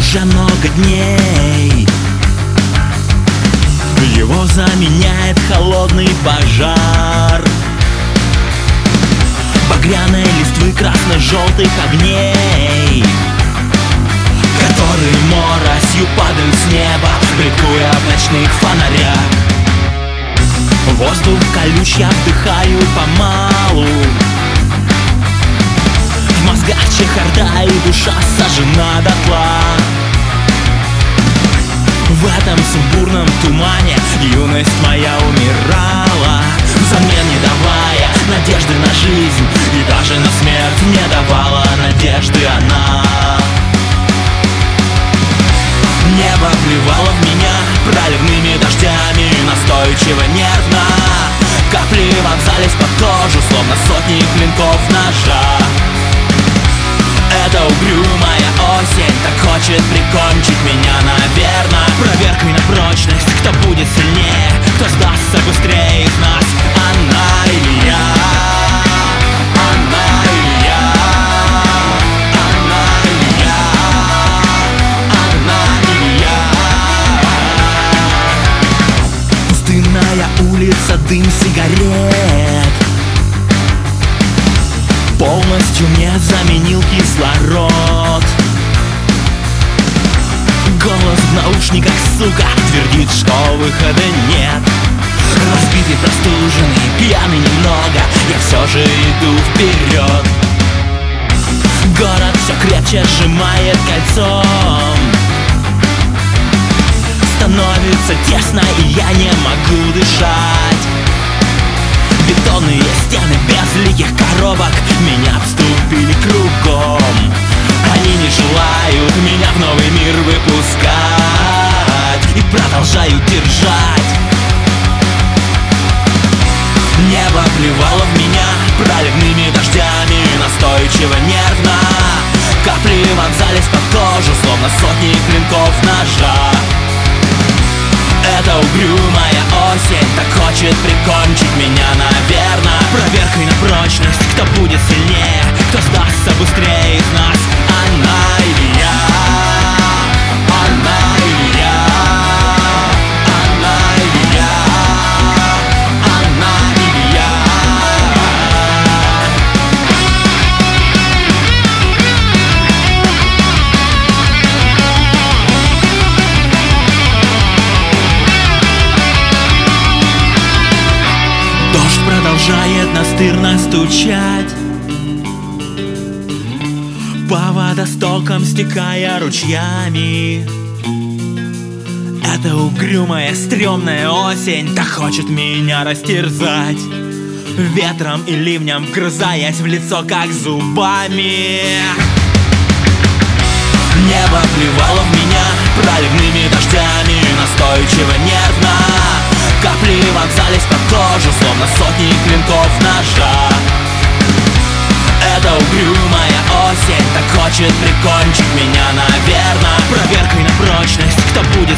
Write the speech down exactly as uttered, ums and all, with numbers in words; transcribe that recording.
уже много дней. Его заменяет холодный пожар багряной листвы красно-желтых огней, которые моросью падают с неба, бликуя в ночных фонарях. Воздух колючий я вдыхаю помалу, в мозгах чехарда и душа сожжена дотла. В этом сумбурном тумане юность моя умирала, взамен не давая надежды на жизнь, и даже на смерть не давала надежды она. Небо плевало в меня проливными дождями, настойчиво, нервно. Капли вонзались под кожу, словно сотни клинков ножа. Эта угрюмая осень так хочет прикончить меня, наверно. Проверкой на прочность, кто будет сильнее, кто сдастся быстрее из нас, она или я. Она или я. Она или я. Она или я. Пустынная улица, дым сигарет полностью мне заменил кислород. Голос в наушниках, сука, твердит, что выхода нет. Разбитый, простуженный, пьяный немного, я все же иду вперед. Город все крепче сжимает кольцом, становится тесно, и я не могу дышать. Бетонные стены безликих коробок меня обступили кругом. Они не желают меня в новый мир выпускать и продолжают держать. Небо плевало в меня проливными дождями, настойчиво, нервно. Капли вонзались под кожу, словно сотни клинков ножа. Эта угрюмая осень так хочет прикончить меня, наверно. Проверкой на прочность, кто будет сильнее, кто сдастся быстрее из нас, она или я. Она или я. Она или я. Она или я. Дождь продолжает настырно стучать по водостокам, стекая ручьями. Эта угрюмая, стрёмная осень так хочет меня растерзать, ветром и ливнем вгрызаясь в лицо, как зубами. Небо плевало в меня проливными дождями, настойчиво, нервно. Капли вонзались под кожу, словно сотни клинков ножа. Эта угрюмая осень так хочет прикончить меня, наверно. Проверкой на прочность, кто будет